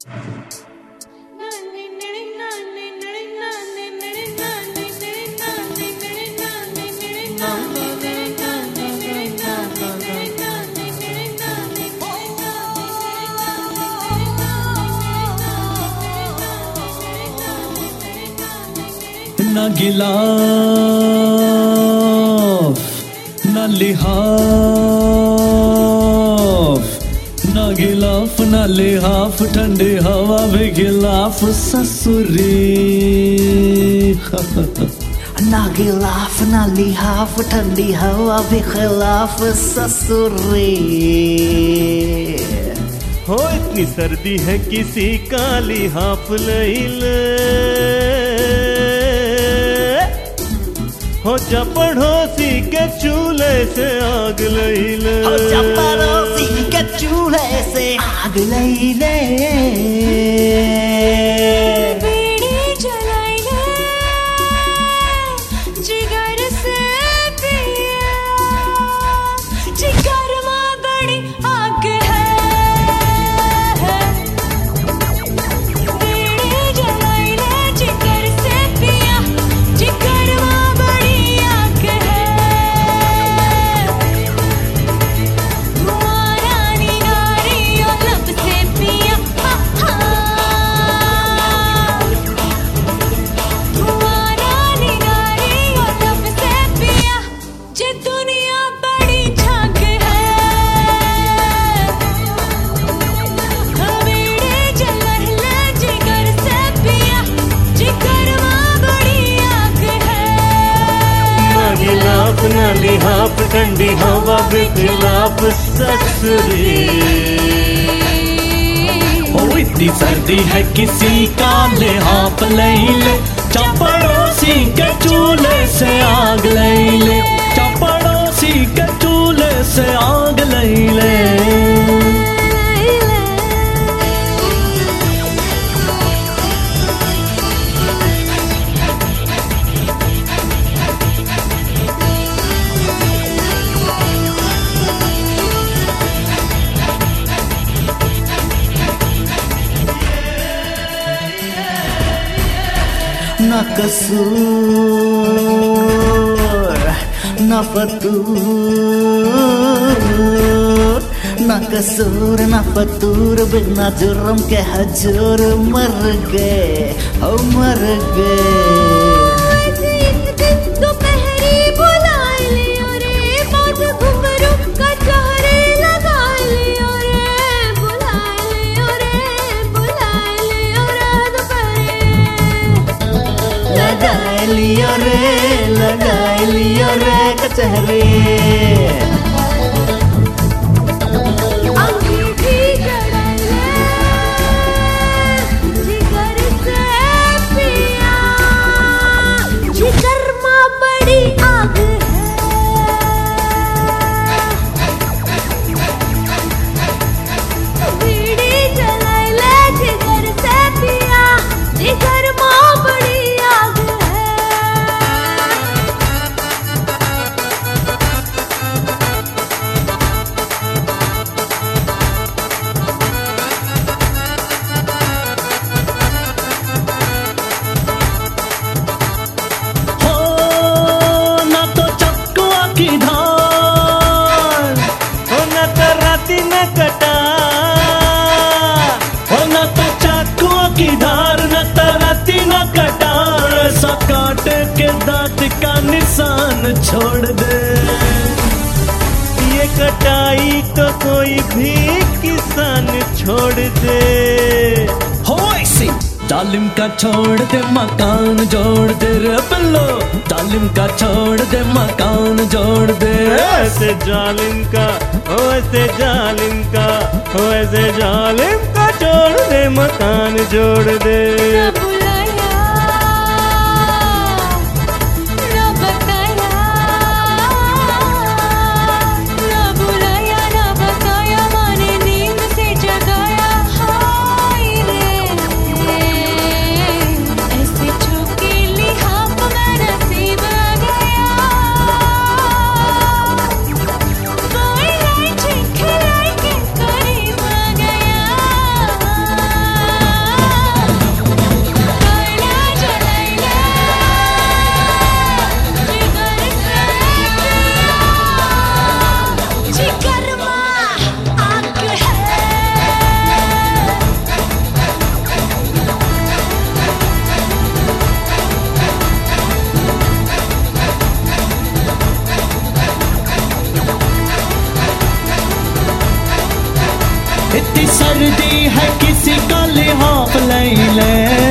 ना गिलाफ ना लिहाफ, ना गिलाफ ना लिहाफ, ठंडी हवा भी गिलाफ ससुरी। ना गिलाफ ना लिहाफ, ठंडी हवा भी खिलाफ ससुरी। हो इतनी सर्दी है किसी का लिहाफ ले ले, हो जा पड़ोसी के चूल्हे से आग लई ले, हो जा पड़ोसी के चूल्हे से आग लई ले। बीड़ी जलाई ले जिगर से पिया, जिगर में बड़ी आग है। बीड़ी जलाई ले जिगर से पिया, जिगर में बड़ी आग है। तुम्हारा निगारी और लब से पिया, तुम्हारा निगारी और लब से पिया, जे दुनिया बड़ी झांक है। बीड़ी जलाई ले जिगर से पिया, जिगर में बड़ी आग है। ना गिलाफ ना लिहाफ, ठंडी हवा भी खिलाफ ससुरी। ओ इतनी सर्दी है किसी का लिहाफ ले ले, जा पड़ोसी के चूल्हे से आग ले ले, जा पड़ोसी के चूल्हे से आग ले ले। ना कसूर ना फतूर, ना कसूर ना फतूर, बिना जुर्म के हजूर मर गए, हो मर गए। दोपहरी बुला लियो रे, बात घुंघरू का चारे लगा लियो रे, बुला लियो रे, बुला लियो रे दोपहरी। लगा लियो रे, लगा लियो रे कचहरी। अंगूठी जड़ाई ले जिगर से पिया, जिगर में बड़ी आग है। बीड़ी जलाई ले जिगर से पिया, जिगर में बड़ी आग है। हो ना तो चक्कुआ की धार, हो ना तो राती न कटा, हो ना तो चक्कुआ की धार, न तो राती न कटार, ऐसा काटे के दांत का निशान छोड़ दे। ये कटाई तो कोई भी किसान छोड़ दे। हो ऐसे जालिम का छोड़ दे मकान जोड़ दे रे बिल्लो, जालिम का छोड़ दे मकान जोड़ दे। ऐसे जालिम का, ओ ऐसे जालिम का, ओ ऐसे जालिम का छोड़ दे मकान जोड़ दे। ना बुलाया ना बताया, ना बुलाया ना बताया, माने नींद से जगाया। हाय रे ऐसे छुपके लिहाफ में नसीब आ गया। कोई लाइट खिलाई के करीब आ गया। इतनी सर्दी है किसी का लिहाफ ले ले